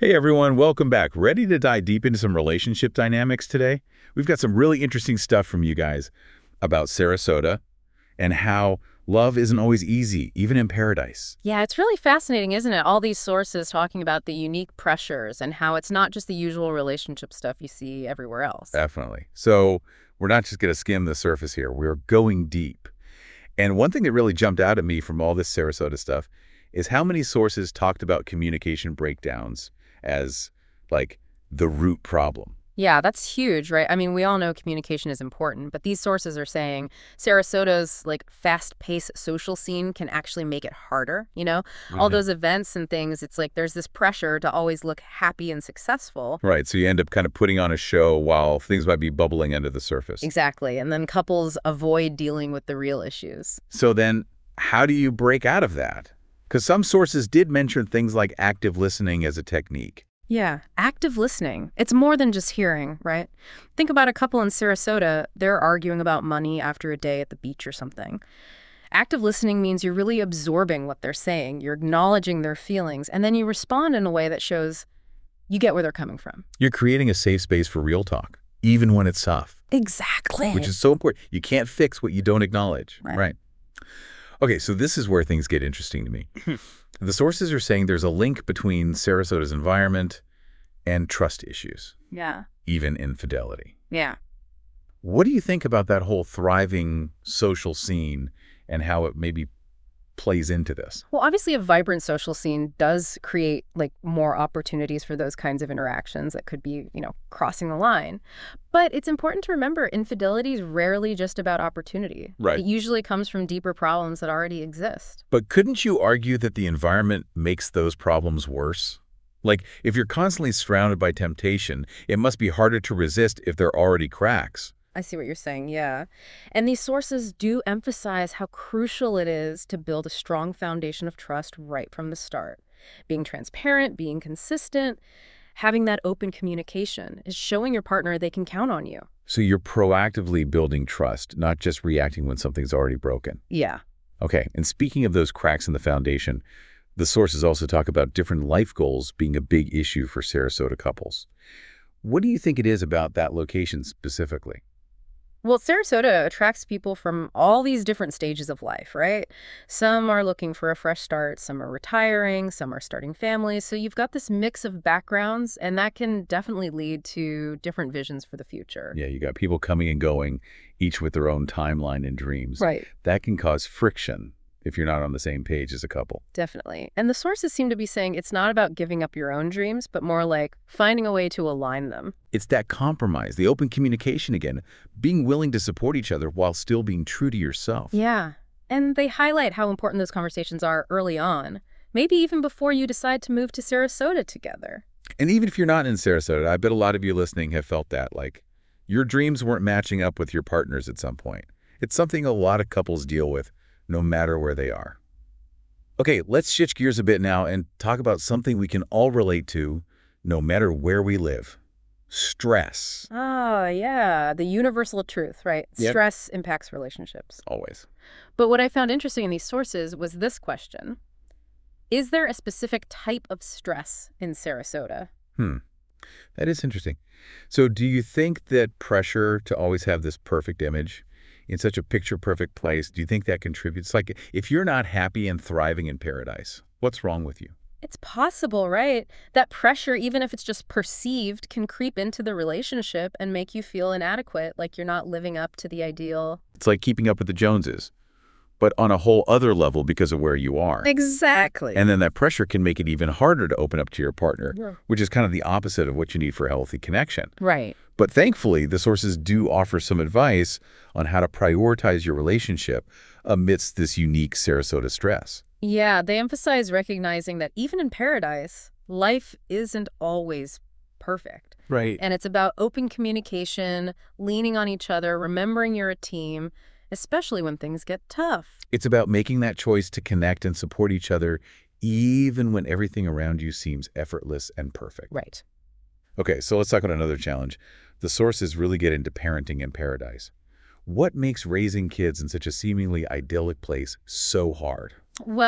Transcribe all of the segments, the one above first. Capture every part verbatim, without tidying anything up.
Hey everyone, welcome back. Ready to dive deep into some relationship dynamics today? We've got some really interesting stuff from you guys about Sarasota and how love isn't always easy, even in paradise. Yeah, it's really fascinating, isn't it? All these sources talking about the unique pressures and how it's not just the usual relationship stuff you see everywhere else. Definitely. So we're not just going to skim the surface here. We're going deep. And one thing that really jumped out at me from all this Sarasota stuff is how many sources talked about communication breakdowns as, like, the root problem. Yeah, that's huge, right? I mean, we all know communication is important, but these sources are saying Sarasota's like fast-paced social scene can actually make it harder, you know? What do All you mean? those events and things, it's like there's this pressure to always look happy and successful. Right, so you end up kind of putting on a show while things might be bubbling under the surface. Exactly. And then couples avoid dealing with the real issues. So then, how do you break out of that? Because some sources did mention things like active listening as a technique. Yeah, active listening. It's more than just hearing, right? Think about a couple in Sarasota. They're arguing about money after a day at the beach or something. Active listening means you're really absorbing what they're saying. You're acknowledging their feelings, and then you respond in a way that shows you get where they're coming from. You're creating a safe space for real talk, even when it's tough, Exactly. which is so important. You can't fix what you don't acknowledge. Right. Right. Okay, so this is where things get interesting to me. The sources are saying there's a link between Sarasota's environment and trust issues, Yeah. even infidelity. Yeah. What do you think about that whole thriving social scene and how it maybe plays into this? Well, obviously a vibrant social scene does create like more opportunities for those kinds of interactions that could be, you know, crossing the line. But it's important to remember infidelity is rarely just about opportunity. Right. It usually comes from deeper problems that already exist. But couldn't you argue that the environment makes those problems worse? Like, if you're constantly surrounded by temptation, it must be harder to resist if there are already cracks. I see what you're saying, yeah. And these sources do emphasize how crucial it is to build a strong foundation of trust right from the start. Being transparent, being consistent, having that open communication is showing your partner they can count on you. So you're proactively building trust, not just reacting when something's already broken. Yeah. Okay, and speaking of those cracks in the foundation, the sources also talk about different life goals being a big issue for Sarasota couples. What do you think it is about that location specifically? Well, Sarasota attracts people from all these different stages of life, right? Some are looking for a fresh start, some are retiring, some are starting families. So you've got this mix of backgrounds, and that can definitely lead to different visions for the future. Yeah, you got people coming and going, each with their own timeline and dreams. Right. That can cause friction if you're not on the same page as a couple. Definitely. And the sources seem to be saying it's not about giving up your own dreams, but more like finding a way to align them. It's that compromise, the open communication again, being willing to support each other while still being true to yourself. Yeah. And they highlight how important those conversations are early on, maybe even before you decide to move to Sarasota together. And even if you're not in Sarasota, I bet a lot of you listening have felt that, like, your dreams weren't matching up with your partner's at some point. It's something a lot of couples deal with, no matter where they are. Okay, let's switch gears a bit now and talk about something we can all relate to, no matter where we live. Stress. Oh, yeah. The universal truth, right? Yep. Stress impacts relationships. Always. But what I found interesting in these sources was this question. Is there a specific type of stress in Sarasota? Hmm. That is interesting. So do you think that pressure to always have this perfect image in such a picture-perfect place, do you think that contributes? Like, if you're not happy and thriving in paradise, what's wrong with you? It's possible, right? That pressure, even if it's just perceived, can creep into the relationship and make you feel inadequate, like you're not living up to the ideal. It's like keeping up with the Joneses, but on a whole other level because of where you are. Exactly. And then that pressure can make it even harder to open up to your partner, Yeah. which is kind of the opposite of what you need for a healthy connection. Right. But thankfully, the sources do offer some advice on how to prioritize your relationship amidst this unique Sarasota stress. Yeah, they emphasize recognizing that even in paradise, life isn't always perfect. Right. And it's about open communication, leaning on each other, remembering you're a team, especially when things get tough. It's about making that choice to connect and support each other even when everything around you seems effortless and perfect. Right. Okay, so let's talk about another challenge. The sources really get into parenting in paradise. What makes raising kids in such a seemingly idyllic place so hard? Well,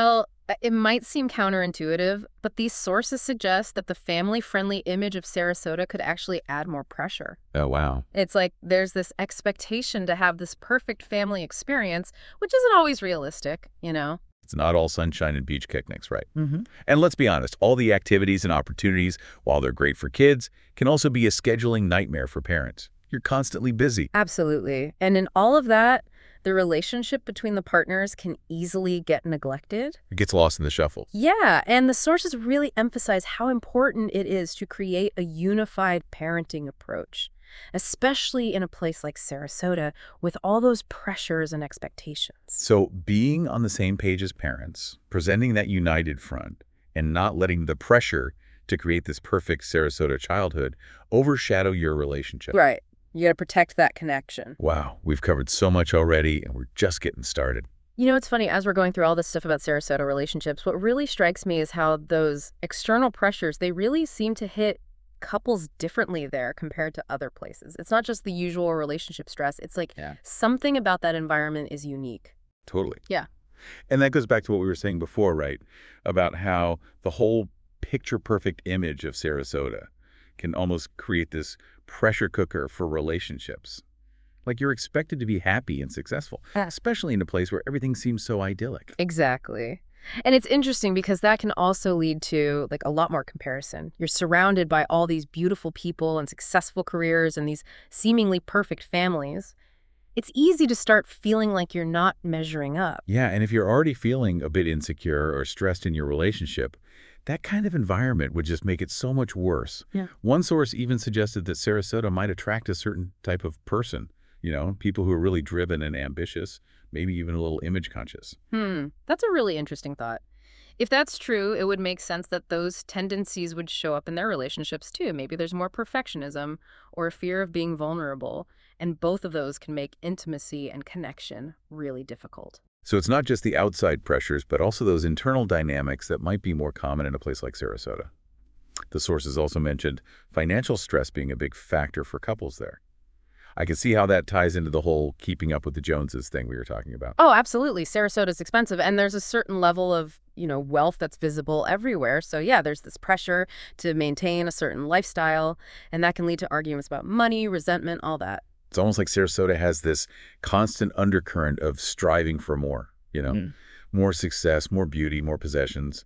Uh, It might seem counterintuitive, but these sources suggest that the family-friendly image of Sarasota could actually add more pressure. Oh, wow. It's like there's this expectation to have this perfect family experience, which isn't always realistic, you know? It's not all sunshine and beach picnics, right? Mm-hmm. And let's be honest, all the activities and opportunities, while they're great for kids, can also be a scheduling nightmare for parents. You're constantly busy. Absolutely. And in all of that, the relationship between the partners can easily get neglected. It gets lost in the shuffle. Yeah, and the sources really emphasize how important it is to create a unified parenting approach, especially in a place like Sarasota with all those pressures and expectations. So being on the same page as parents, presenting that united front, and not letting the pressure to create this perfect Sarasota childhood overshadow your relationship. Right. You got to protect that connection. Wow, we've covered so much already, and we're just getting started. You know, it's funny, as we're going through all this stuff about Sarasota relationships, what really strikes me is how those external pressures, they really seem to hit couples differently there compared to other places. It's not just the usual relationship stress. It's like Yeah. something about that environment is unique. Totally. Yeah. And that goes back to what we were saying before, right? About how the whole picture-perfect image of Sarasota can almost create this pressure cooker for relationships. Like you're expected to be happy and successful, especially in a place where everything seems so idyllic. Exactly. And it's interesting because that can also lead to like a lot more comparison. You're surrounded by all these beautiful people and successful careers and these seemingly perfect families. It's easy to start feeling like you're not measuring up. Yeah, and if you're already feeling a bit insecure or stressed in your relationship, that kind of environment would just make it so much worse. Yeah. One source even suggested that Sarasota might attract a certain type of person, you know, people who are really driven and ambitious, maybe even a little image conscious. Hmm, that's a really interesting thought. If that's true, it would make sense that those tendencies would show up in their relationships too. Maybe there's more perfectionism or a fear of being vulnerable, and both of those can make intimacy and connection really difficult. So it's not just the outside pressures, but also those internal dynamics that might be more common in a place like Sarasota. The sources also mentioned financial stress being a big factor for couples there. I can see how that ties into the whole keeping up with the Joneses thing we were talking about. Oh, absolutely. Sarasota's expensive, and there's a certain level of, you know, wealth that's visible everywhere. So yeah, there's this pressure to maintain a certain lifestyle, and that can lead to arguments about money, resentment, all that. It's almost like Sarasota has this constant undercurrent of striving for more, you know, Mm. more success, more beauty, more possessions.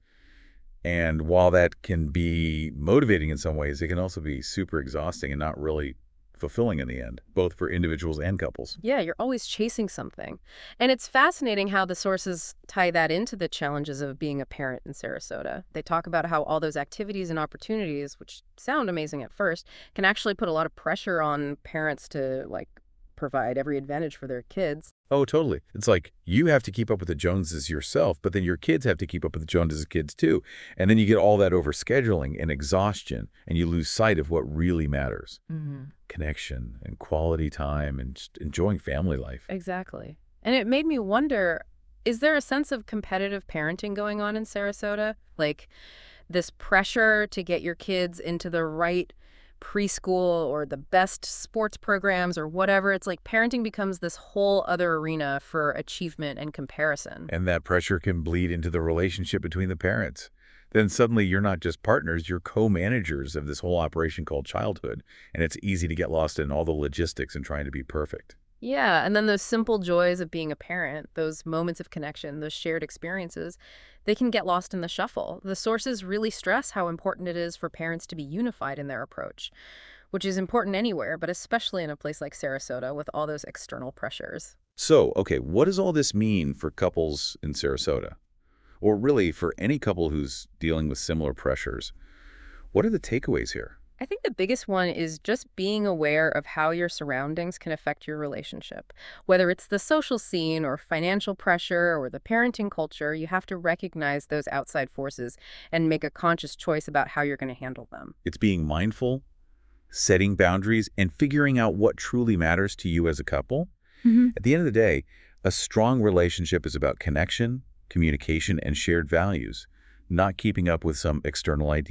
And while that can be motivating in some ways, it can also be super exhausting and not really fulfilling in the end, both for individuals and couples. Yeah, you're always chasing something. And it's fascinating how the sources tie that into the challenges of being a parent in Sarasota. They talk about how all those activities and opportunities, which sound amazing at first, can actually put a lot of pressure on parents to, like, provide every advantage for their kids. Oh, totally. It's like you have to keep up with the Joneses yourself, but then your kids have to keep up with the Joneses kids too. And then you get all that overscheduling and exhaustion, and you lose sight of what really matters. Mm-hmm. Connection and quality time and just enjoying family life. Exactly. And it made me wonder, is there a sense of competitive parenting going on in Sarasota? Like this pressure to get your kids into the right preschool or the best sports programs or whatever. It's like parenting becomes this whole other arena for achievement and comparison. And that pressure can bleed into the relationship between the parents. Then suddenly you're not just partners, you're co-managers of this whole operation called childhood. And it's easy to get lost in all the logistics and trying to be perfect. Yeah, and then those simple joys of being a parent, those moments of connection, those shared experiences, they can get lost in the shuffle. The sources really stress how important it is for parents to be unified in their approach, which is important anywhere, but especially in a place like Sarasota with all those external pressures. So, okay, what does all this mean for couples in Sarasota? Or really for any couple who's dealing with similar pressures? What are the takeaways here? I think the biggest one is just being aware of how your surroundings can affect your relationship. Whether it's the social scene or financial pressure or the parenting culture, you have to recognize those outside forces and make a conscious choice about how you're going to handle them. It's being mindful, setting boundaries, and figuring out what truly matters to you as a couple. Mm-hmm. At the end of the day, a strong relationship is about connection, communication, and shared values, not keeping up with some external ideal.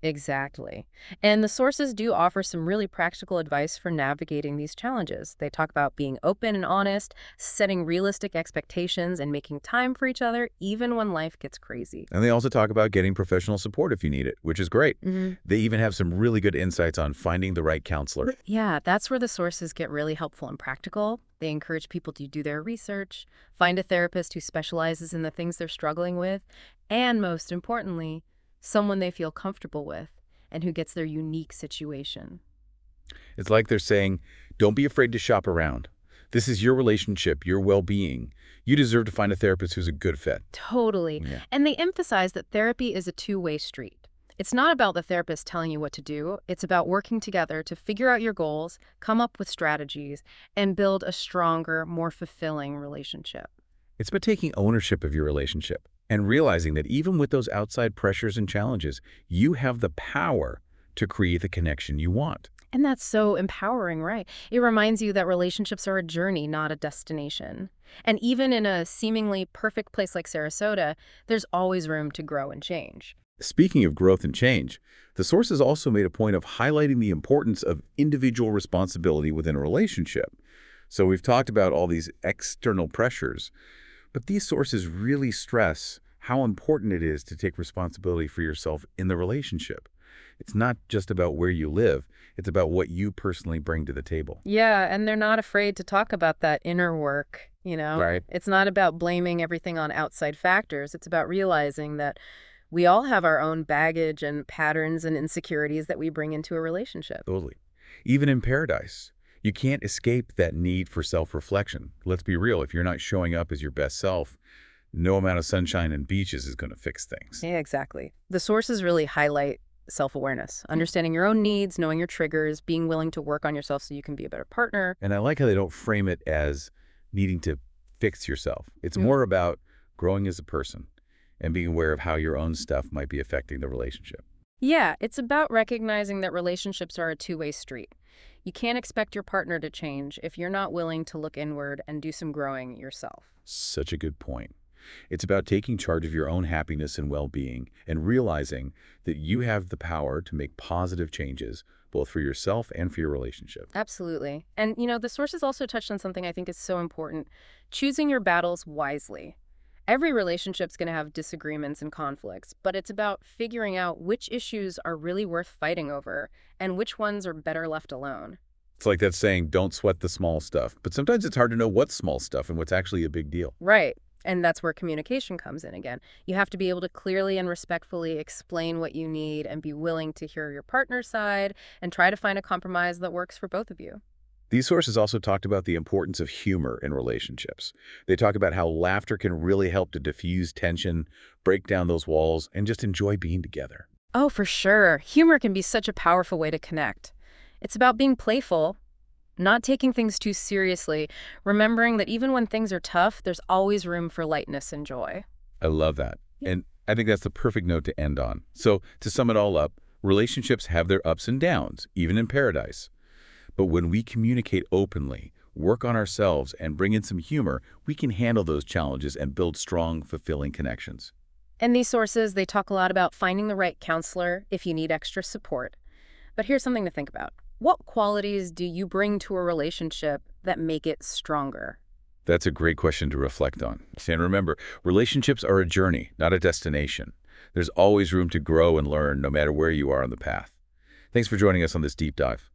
Exactly. And the sources do offer some really practical advice for navigating these challenges. They talk about being open and honest, setting realistic expectations, and making time for each other, even when life gets crazy. And they also talk about getting professional support if you need it, which is great. Hmm. They even have some really good insights on finding the right counselor. Yeah, that's where the sources get really helpful and practical. They encourage people to do their research, find a therapist who specializes in the things they're struggling with, and most importantly, someone they feel comfortable with and who gets their unique situation. It's like they're saying, don't be afraid to shop around. This is your relationship, your well-being. You deserve to find a therapist who's a good fit. Totally. Yeah. And they emphasize that therapy is a two-way street. It's not about the therapist telling you what to do. It's about working together to figure out your goals, come up with strategies, and build a stronger, more fulfilling relationship. It's about taking ownership of your relationship and realizing that even with those outside pressures and challenges, you have the power to create the connection you want. And that's so empowering, right? It reminds you that relationships are a journey, not a destination. And even in a seemingly perfect place like Sarasota, there's always room to grow and change. Speaking of growth and change, the sources also made a point of highlighting the importance of individual responsibility within a relationship. So we've talked about all these external pressures, but these sources really stress how important it is to take responsibility for yourself in the relationship. It's not just about where you live, it's about what you personally bring to the table. Yeah, and they're not afraid to talk about that inner work, you know? Right. It's not about blaming everything on outside factors. It's about realizing that we all have our own baggage and patterns and insecurities that we bring into a relationship. Totally. Even in paradise, you can't escape that need for self-reflection. Let's be real, if you're not showing up as your best self, no amount of sunshine and beaches is going to fix things. Yeah, exactly. The sources really highlight self-awareness, understanding your own needs, knowing your triggers, being willing to work on yourself so you can be a better partner. And I like how they don't frame it as needing to fix yourself. It's Mm. more about growing as a person and being aware of how your own stuff might be affecting the relationship. Yeah, it's about recognizing that relationships are a two-way street. You can't expect your partner to change if you're not willing to look inward and do some growing yourself. Such a good point. It's about taking charge of your own happiness and well-being and realizing that you have the power to make positive changes both for yourself and for your relationship. Absolutely. And, you know, the sources also touched on something I think is so important, choosing your battles wisely. Every relationship's going to have disagreements and conflicts, but it's about figuring out which issues are really worth fighting over and which ones are better left alone. It's like that saying, don't sweat the small stuff. But sometimes it's hard to know what's small stuff and what's actually a big deal. Right. And that's where communication comes in again. You have to be able to clearly and respectfully explain what you need and be willing to hear your partner's side and try to find a compromise that works for both of you. These sources also talked about the importance of humor in relationships. They talk about how laughter can really help to diffuse tension, break down those walls, and just enjoy being together. Oh, for sure. Humor can be such a powerful way to connect. It's about being playful, not taking things too seriously, remembering that even when things are tough, there's always room for lightness and joy. I love that. And I think that's the perfect note to end on. So to sum it all up, relationships have their ups and downs, even in paradise. But when we communicate openly, work on ourselves, and bring in some humor, we can handle those challenges and build strong, fulfilling connections. In these sources, they talk a lot about finding the right counselor if you need extra support. But here's something to think about. What qualities do you bring to a relationship that make it stronger? That's a great question to reflect on. And remember, relationships are a journey, not a destination. There's always room to grow and learn no matter where you are on the path. Thanks for joining us on this deep dive.